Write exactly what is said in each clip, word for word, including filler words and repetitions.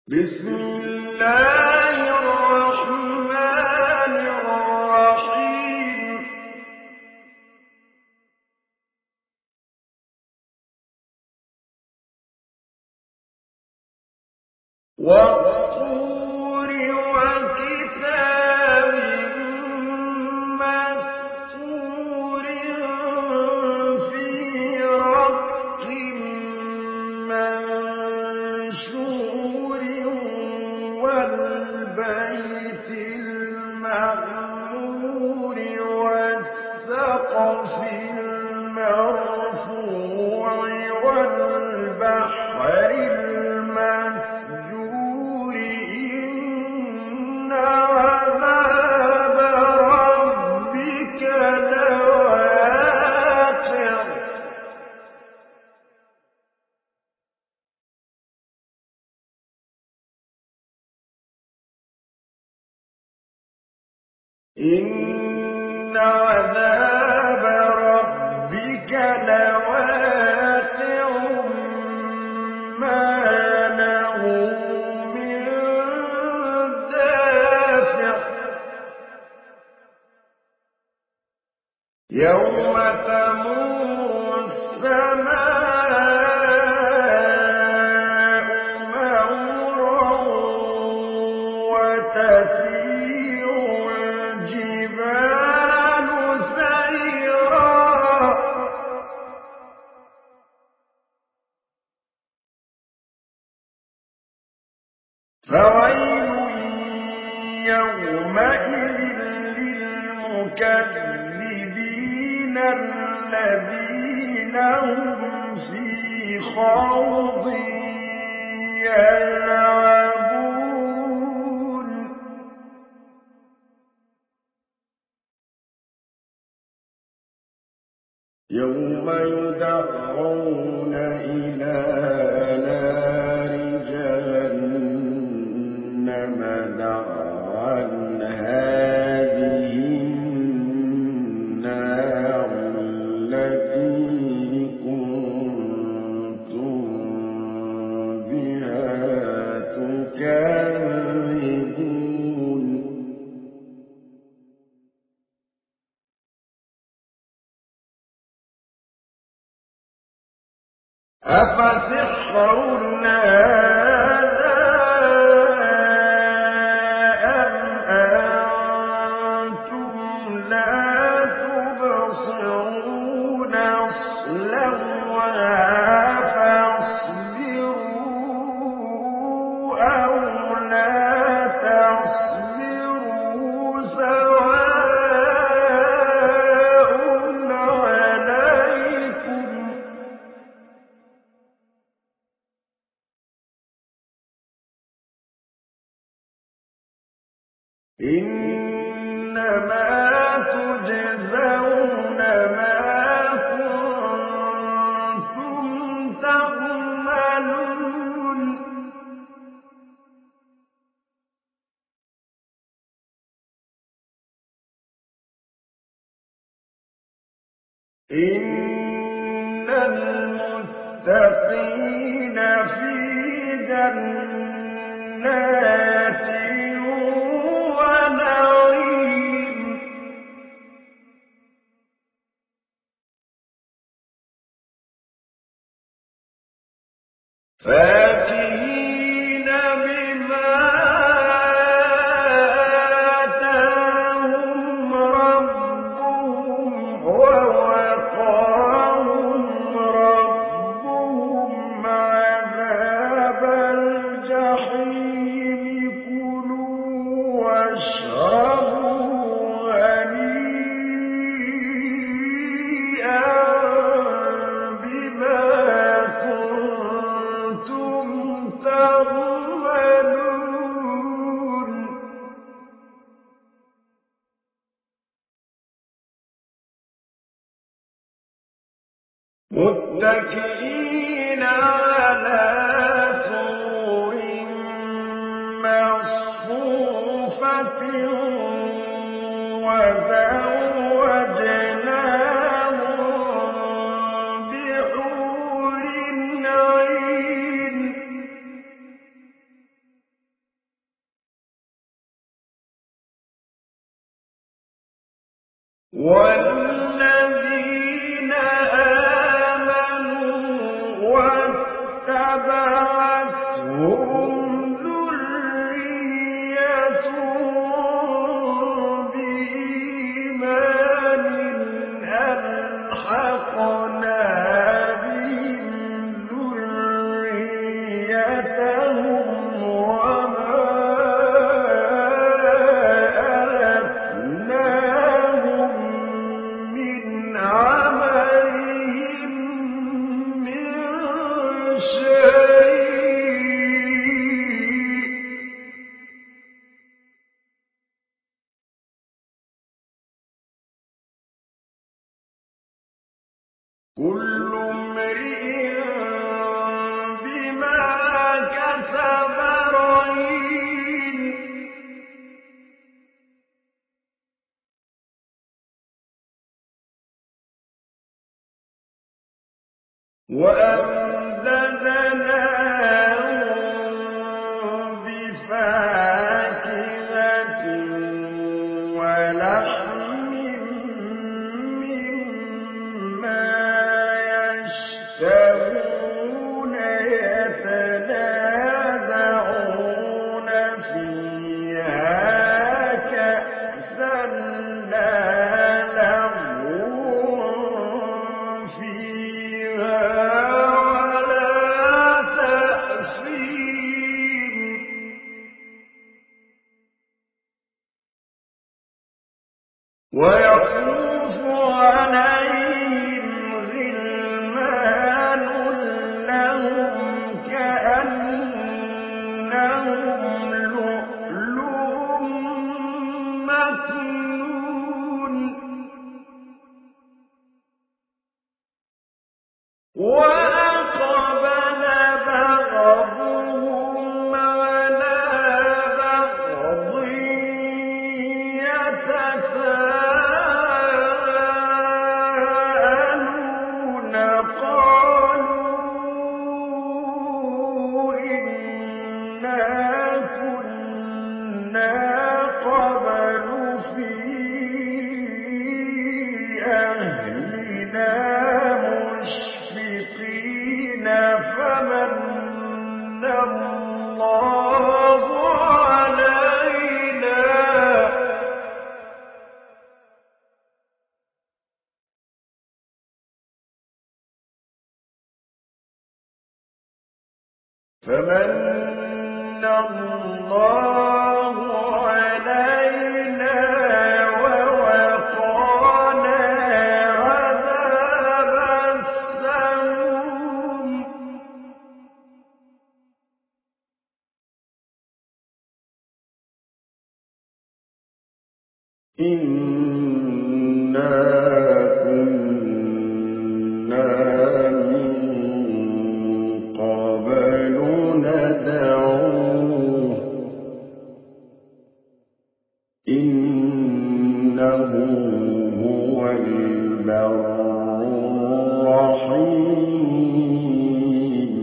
بسم الله الرحمن الرحيم والطور وكتاب مسطور في رق منشور والبيت المعمور والسقف المرفوع والبحر المسجور إن عذاب ربك لواقع إن عذاب ربك لواقع ما له من دافع يوم تمور السماء مورا وتسير الجبال سيرا فويل يومئذ للمكذبين الذين هم في خوض يلعبون يوم يدعون إلى نار جهنم دعا هذه النار التي كنتم بها تكذبون أفسحر هذا أم أنتم لا تبصرون اصلوها فاصبروا أو لا تصبروا سواء عليكم إنما تجزون ما كنتم تعملون إن المتقين في جنات ونعيم فاكهين بما آتاهم ربهم ووقاهم ربهم عذاب الجحيم كلوا واشربوا هنيئا بما كنتم تعملون متكئين على سرر مصفوفة وزوجناهم بحور عين والذين آمنوا واتبعتهم ذريتهم بإيمان ألحقنا بهم ذريتهم وما ألتناهم من عملهم من شيء كل امرئ بما كسب رهين وأمددناهم بفاكهة ولحم مما يشتهون يتنازعون فيها كأسا لا لغو فيها ولا تأثيم ويطوف عليهم غلمان لهم كأنهم لؤلؤ مكنون وأقبل بعضهم على بعض يتساءلون قالوا إنا كنا قبل في أهلنا مشفقين فمن الله علينا فمن الله علينا ووقانا عذاب السموم إنا كنا من قبل ندعوه إنه هو البر الرحيم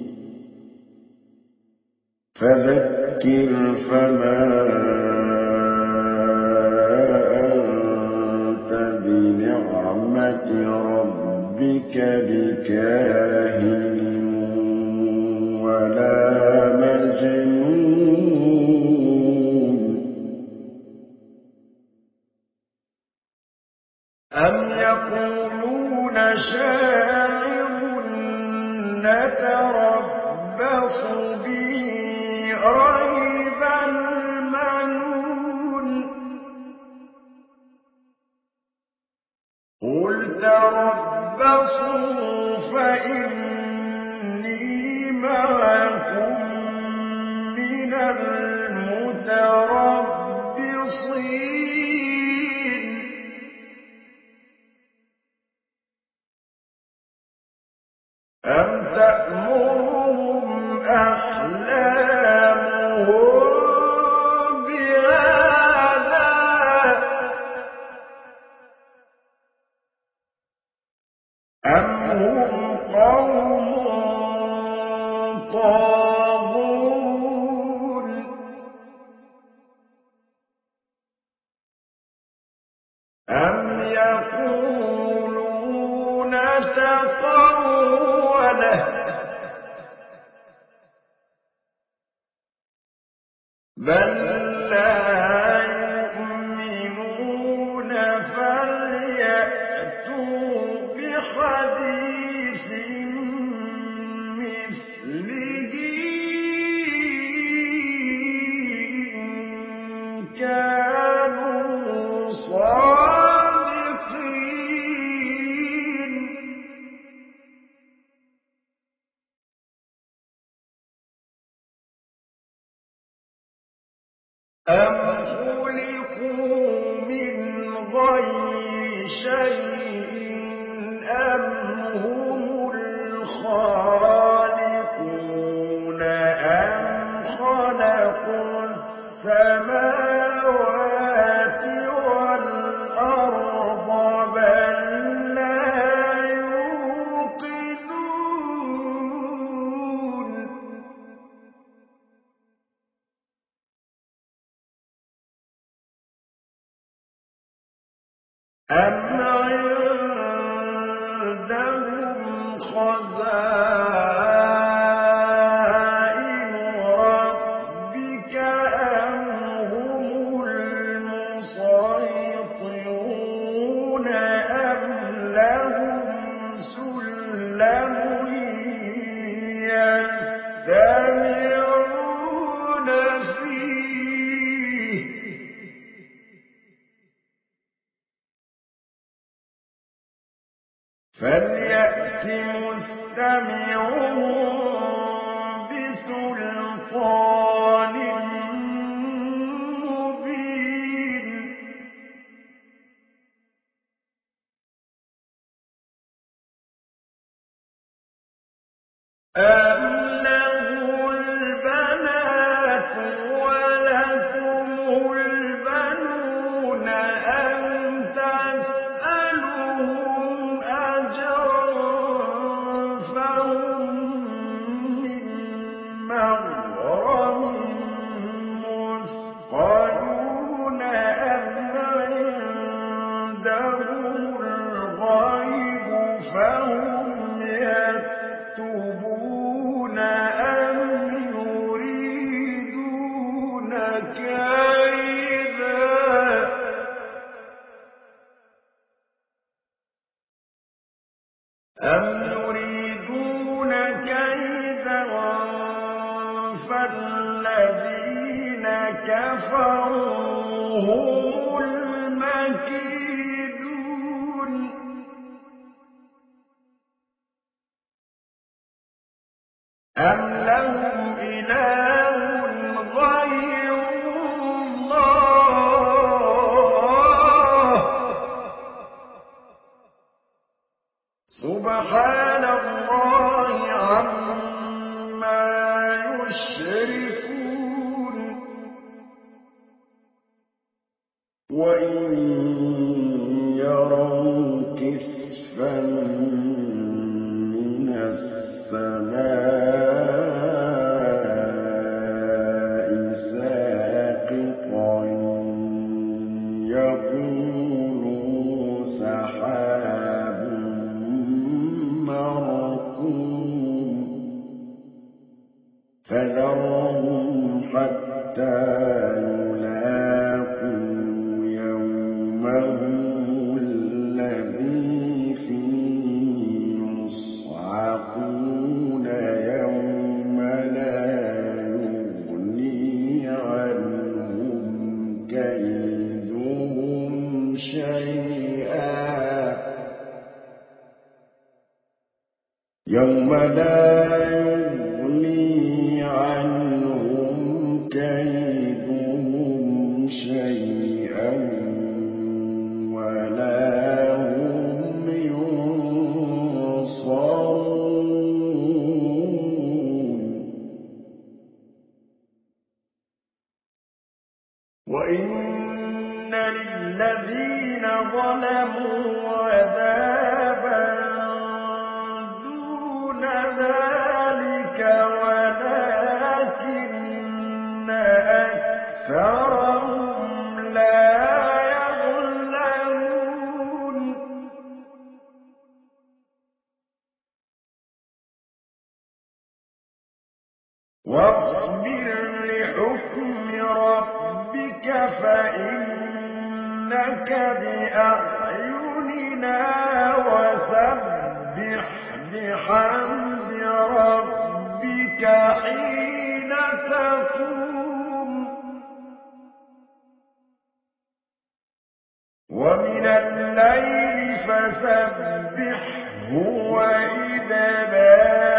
فذكر فما أنت بنعمة ربك بكاهن ولا مجنون أم يقولون شاعر نتربص به ريب المنون قل تربصوا فإني معكم من المتربصين أم تأمرهم أحلامهم بهذا أم هم قوم طاغون أم ضلالة بل لا يؤمنون فليأتوا بحديث مثله إن كانوا صادقين أم خلقوا من غير شيء أم هم الخالقون أم خلقوا السماوات والأرض بل لا يوقنون أم عندهم خزائن ربك أم هم المسيطرون أم لهم سلم يستمعون فيه فليأت مستمعهم بسلطان مبين أم له البنات ولكم البنون أم تسألهم أجرا فهم من مغرم مثقلون أم عندهم الغيب فهم يكتبون أم يريدون كيدا أم يريدون كيدا فالذين كفروا هم المكيدون أم لهم إله غير الله سبحان الله عما يشركون وإن يروا كسفا من السماء ساقطا يقولوا سحاب مركوم فذرهم حتى يلاقوا يومهم الذي فيه يصعقون يوم لا يغني عنهم كيدهم شيئا يوم لا يغني عنهم كيدهم شيئا ولا هم ينصرون وإن للذين ظلموا عذابا دون ذلك ولكن أكثرهم لا يعلمون واصبر لحكم ربك فإنك بأعيننا وسبح بحمد ربك حين تقوم ومن الليل فسبحه وإدبار